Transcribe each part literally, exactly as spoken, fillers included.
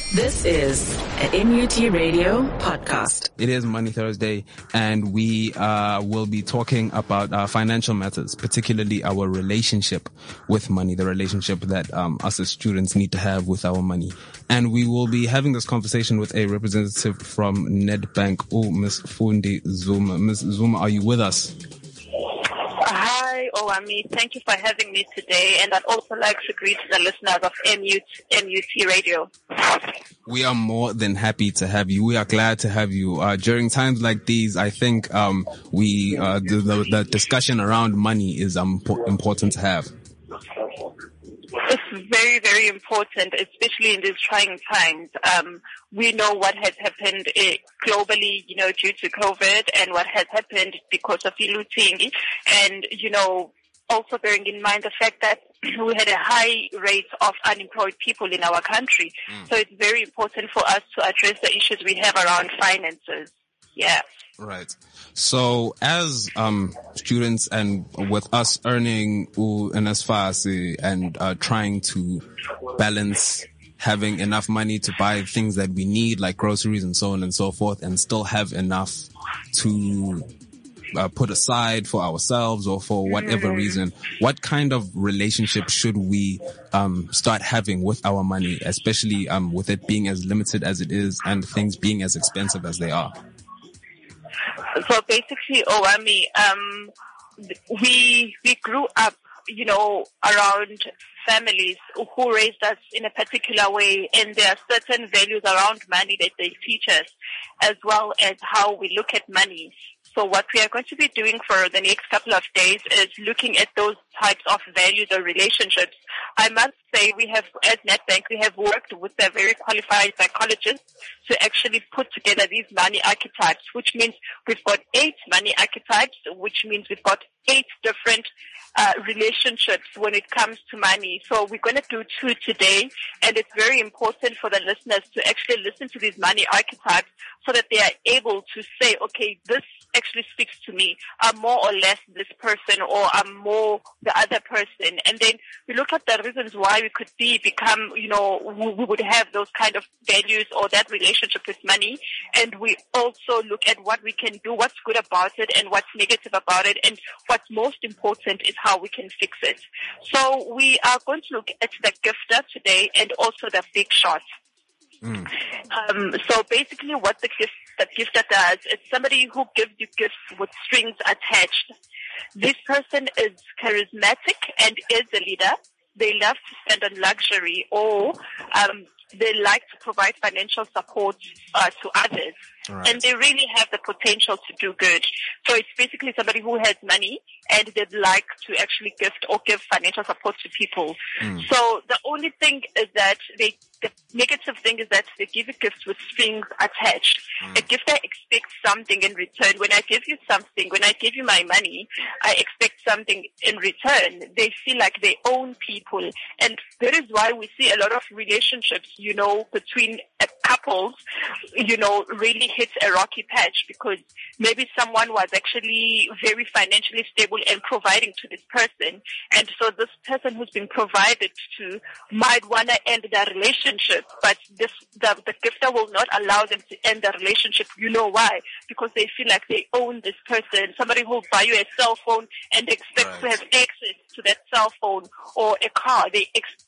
This is an M U T Radio podcast. It is Money Thursday, and we uh, will be talking about uh, financial matters, particularly our relationship with money, the relationship that um, us as students need to have with our money. And we will be having this conversation with a representative from Nedbank, oh, Miss Fundi Zuma. Miss Zuma, are you with us? Hi, Owami. Thank you for having me today. And I'd also like to greet the listeners of M U T Radio. We are more than happy to have you. We are glad to have you. Uh, during times like these, I think um, we uh, the, the, the discussion around money is um, important to have. It's very, very important, especially in these trying times. Um, we know what has happened uh, globally, you know, due to COVID, and what has happened because of looting, and, you know, also bearing in mind the fact that we had a high rate of unemployed people in our country. Mm. So it's very important for us to address the issues we have around finances. Yeah. Right. So as um students, and with us earning NSFAS and uh, trying to balance having enough money to buy things that we need, like groceries and so on and so forth, and still have enough to uh, put aside for ourselves or for whatever reason, what kind of relationship should we um start having with our money, especially um with it being as limited as it is and things being as expensive as they are? So basically, Owami, um, we we grew up, you know, around families who raised us in a particular way, and there are certain values around money that they teach us, as well as how we look at money. So what we are going to be doing for the next couple of days is looking at those types of values or relationships. I must say we have, as Nedbank, we have worked with a very qualified psychologist to actually put together these money archetypes, which means we've got eight money archetypes, which means we've got eight different uh, relationships when it comes to money. So we're going to do two today, and it's very important for the listeners to actually listen to these money archetypes so that they are able to say, okay, this actually speaks to me. I'm more or less this person, or I'm more the other person. And then we look at the reasons why we could be, become, you know, we would have those kind of values or that relationship with money. And we also look at what we can do, what's good about it and what's negative about it. And what's most important is how we can fix it. So we are going to look at the gifter today and also the big shot. Mm. Um, so basically what the gift, the gifter does is somebody who gives you gifts with strings attached. This person is charismatic and is a leader. They love to spend on luxury, or um, they like to provide financial support uh, to others. Right. And they really have the potential to do good. So it's basically somebody who has money and they'd like to actually gift or give financial support to people. Mm. So the only thing is that they, the negative thing is that they give you gifts with strings attached. Mm. A gifter expects something in return. When I give you something, when I give you my money, I expect something in return. They feel like they own people. And that is why we see a lot of relationships, you know, between couples, you know, really hits a rocky patch because maybe someone was actually very financially stable and providing to this person. And so this person who's been provided to might want to end their relationship, but this, the, the gifter will not allow them to end the relationship. You know why? Because they feel like they own this person. Somebody who will buy you a cell phone and expect right. to have access to that cell phone or a car. They ex-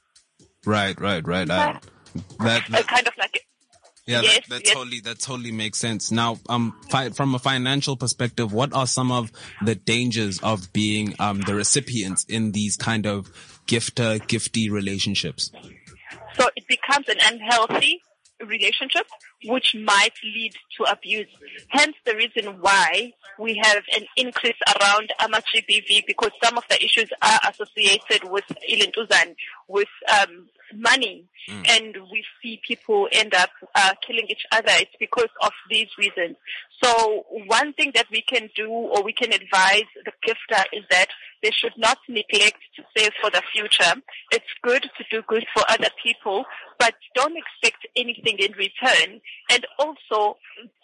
Right, right, right. I, that, that kind of like yeah, yes, that, that yes. totally that totally makes sense. Now, um, fi- from a financial perspective, what are some of the dangers of being um the recipient in these kind of gifter giftee relationships? So it becomes an unhealthy relationship, which might lead to abuse. Hence the reason why we have an increase around G B V, because some of the issues are associated with ilintuzan, with um, money, mm. and we see people end up uh, killing each other. It's because of these reasons. So one thing that we can do, or we can advise the gifter, is that they should not neglect to save for the future. It's good to do good for other people, but don't expect anything in return. And also,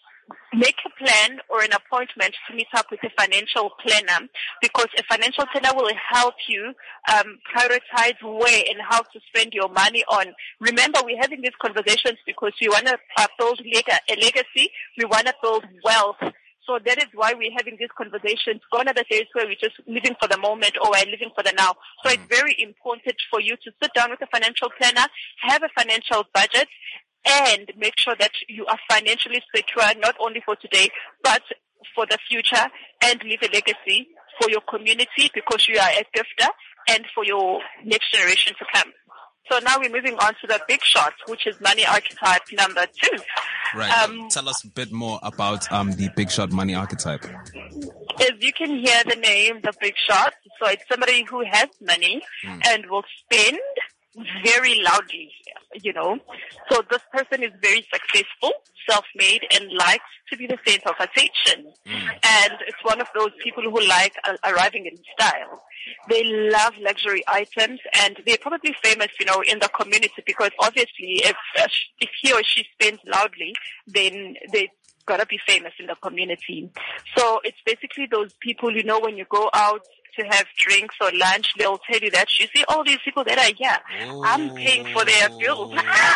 make a plan or an appointment to meet up with a financial planner, because a financial planner will help you um, prioritize where and how to spend your money on. Remember, we're having these conversations because we want to uh, build leg- a legacy. We want to build wealth. So that is why we're having these conversations. Gone are the days where we're just living for the moment or we're living for the now. So it's very important for you to sit down with a financial planner, have a financial budget, and make sure that you are financially secure, not only for today, but for the future, and leave a legacy for your community, because you are a gifter, and for your next generation to come. So now we're moving on to the big shot, which is money archetype number two. Right. Um, Tell us a bit more about um, the big shot money archetype. As you can hear the name, the big shot, so it's somebody who has money mm. and will spend very loudly, you know. So this person is very successful, self-made, and likes to be the center of attention. Mm. And it's one of those people who like uh, arriving in style. They love luxury items, and they're probably famous, you know, in the community, because obviously if uh, if he or she spends loudly, then they gotta be famous in the community. So it's basically those people, you know, when you go out to have drinks or lunch, they'll tell you that you see all these people that are here. Oh. I'm paying for their bills.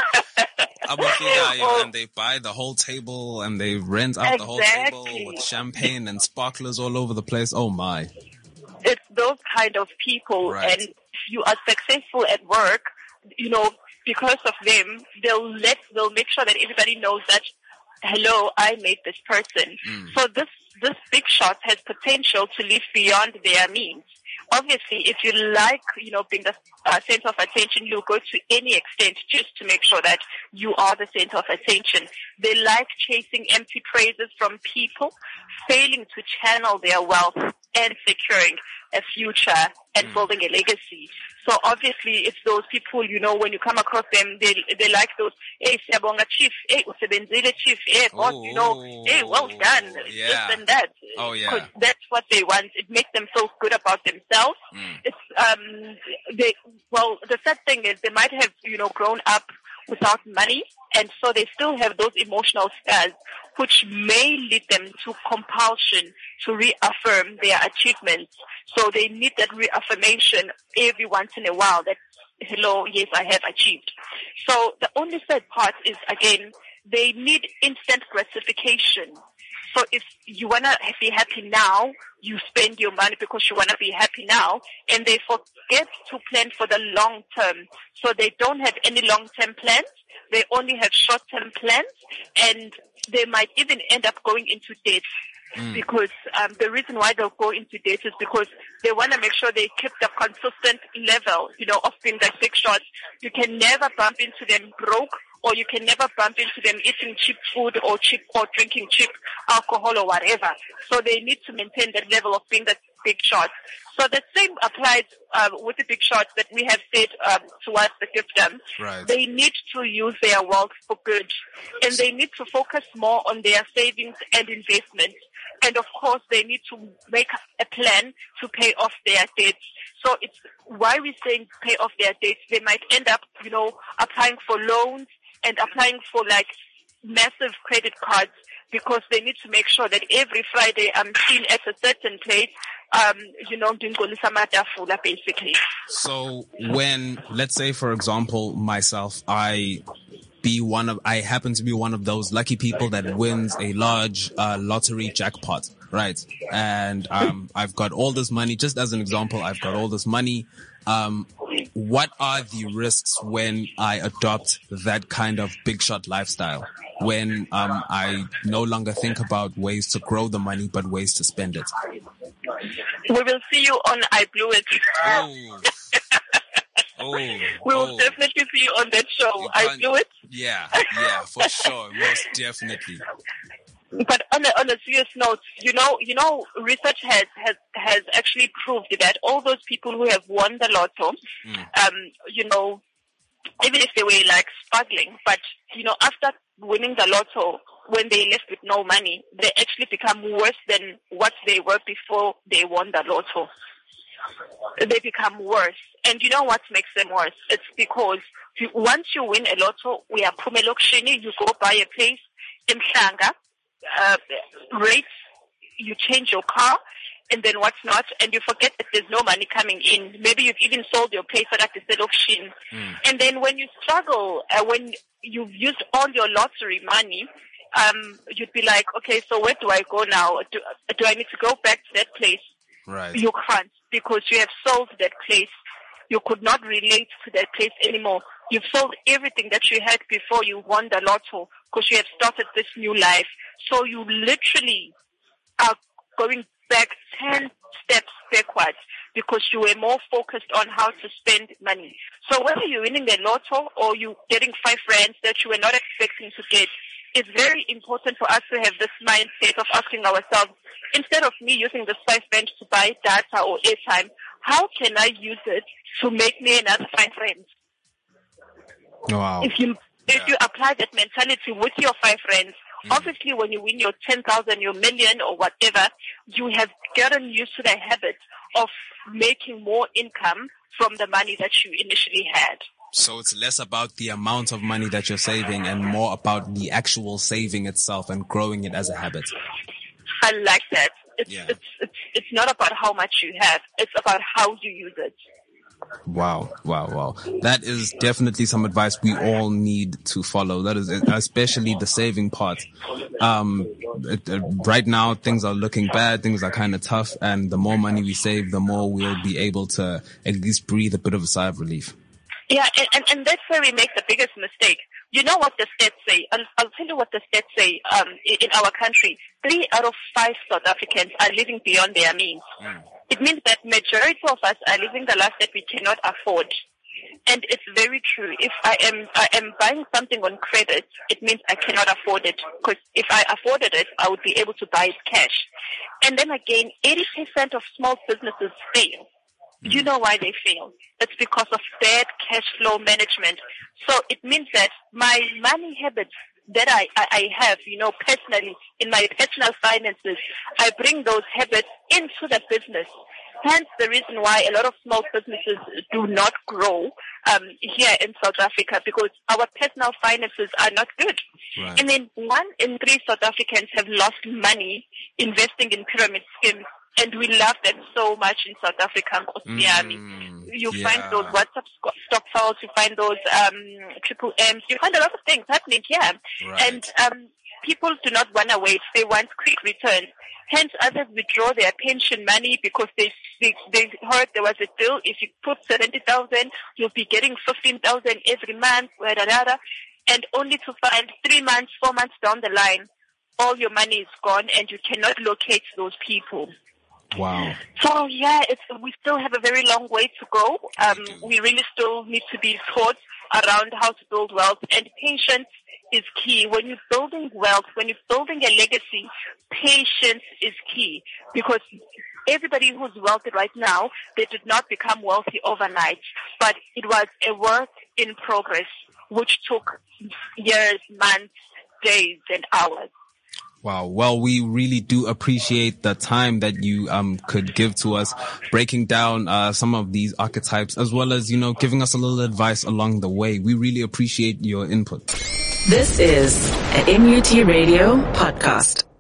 oh. And they buy the whole table and they rent out exactly. the whole table with champagne and sparklers all over the place. Oh my. It's those kind of people, right. And if you are successful at work, you know, because of them, they'll let, they'll make sure that everybody knows that, hello, I made this person. Mm. So this, this big shot has potential to live beyond their means. Obviously, if you like, you know, being the uh, center of attention, you'll go to any extent just to make sure that you are the center of attention. They like chasing empty praises from people, failing to channel their wealth and securing a future and building a legacy. So obviously, it's those people, you know, when you come across them, they they like those, hey, siyabonga chief, hey, usebenzile chief, hey, boss, you know, hey, well done, yeah. this and that. Oh, yeah. Because that's what they want. It makes them feel good about themselves. Mm. It's, um, they, well, the sad thing is they might have, you know, grown up without money, and so they still have those emotional scars, which may lead them to compulsion to reaffirm their achievements. So they need that reaffirmation every once in a while that, hello, yes, I have achieved. So the only sad part is, again, they need instant gratification. So if you want to be happy now, you spend your money because you want to be happy now, and they forget to plan for the long term. So they don't have any long-term plans. They only have short-term plans, and they might even end up going into debt. Mm. Because um, the reason why they'll go into debt is because they want to make sure they keep the consistent level, you know, of being the big shots. You can never bump into them broke, or you can never bump into them eating cheap food or cheap or drinking cheap alcohol or whatever. So they need to maintain that level of being the big shots. So the same applies uh, with the big shots that we have said um, towards the gifter. Right. They need to use their wealth for good, and they need to focus more on their savings and investments. And of course, they need to make a plan to pay off their debts. So it's why we're saying pay off their debts. They might end up, you know, applying for loans and applying for like massive credit cards, because they need to make sure that every Friday I'm seen at a certain place, um, you know, doing Matafula basically. So when, let's say, for example, myself, I be one of, I happen to be one of those lucky people that wins a large uh, lottery jackpot, right? And um, I've got all this money. Just as an example, I've got all this money. Um, what are the risks when I adopt that kind of big shot lifestyle? When um, I no longer think about ways to grow the money, but ways to spend it? We will see you on I Blew It. Oh. Oh, we will oh. definitely see you on that show. I Blew It. Yeah, yeah, for sure, most definitely. But on a, on a serious note, you know, you know, research has, has, has actually proved that all those people who have won the lotto, mm. um, you know, even if they were like struggling, but, you know, after winning the lotto, when they left with no money, they actually become worse than what they were before they won the lotto. They become worse. And you know what makes them worse? It's because you, once you win a lotto, we are Pumelokshini, you go buy a place in Mhlanga, uh, rates, you change your car, and then what's not, and you forget that there's no money coming in. Maybe you've even sold your place at the sale auction. Mm. And then when you struggle, uh, when you've used all your lottery money, um, you'd be like, okay, so where do I go now? Do, do I need to go back to that place? Right. You can't, because you have sold that place. You could not relate to that place anymore. You've sold everything that you had before you won the lotto, because you have started this new life. So you literally are going back ten steps backwards because you were more focused on how to spend money. So whether you're winning the lotto or you're getting five rands that you were not expecting to get, it's very important for us to have this mindset of asking ourselves, instead of me using this five rand to buy data or airtime, how can I use it to make me another five rands? Wow. If you if yeah. you apply that mentality with your five rands, mm. obviously when you win your ten thousand, your million or whatever, you have gotten used to the habit of making more income from the money that you initially had. So it's less about the amount of money that you're saving and more about the actual saving itself and growing it as a habit. I like that. It's, yeah. it's, it's, it's not about how much you have. It's about how you use it. Wow, wow, wow. That is definitely some advice we all need to follow. That is especially the saving part. Um, it, uh, right now things are looking bad. Things are kind of tough. And the more money we save, the more we'll be able to at least breathe a bit of a sigh of relief. Yeah, and, and, and that's where we make the biggest mistake. You know what the stats say? I'll, I'll tell you what the stats say um, in, in our country. Three out of five South Africans are living beyond their means. Mm. It means that majority of us are living the life that we cannot afford. And it's very true. If I am I am buying something on credit, it means I cannot afford it. Because if I afforded it, I would be able to buy it cash. And then again, eighty percent of small businesses fail. You know why they fail? It's because of bad cash flow management. So it means that my money habits that I, I, I have, you know, personally, in my personal finances, I bring those habits into the business. Hence the reason why a lot of small businesses do not grow um, here in South Africa, because our personal finances are not good. Right. And then one in three South Africans have lost money investing in pyramid schemes. And we love that so much in South Africa. Mm, you yeah. find those WhatsApp stock files, you find those um, triple M's, you find a lot of things happening here. Right. And um, people do not want to wait. They want quick returns. Hence, others withdraw their pension money because they they, they heard there was a deal. If you put seventy thousand, you'll be getting fifteen thousand every month, blah, blah, blah, and only to find three months, four months down the line, all your money is gone and you cannot locate those people. Wow. So yeah, it's, we still have a very long way to go. Um, we really still need to be taught around how to build wealth, and patience is key. When you're building wealth, when you're building a legacy, patience is key, because everybody who's wealthy right now, they did not become wealthy overnight, but it was a work in progress, which took years, months, days, and hours. Wow. Well, we really do appreciate the time that you um could give to us, breaking down uh some of these archetypes, as well as, you know, giving us a little advice along the way. We really appreciate your input. This is an N U T Radio podcast.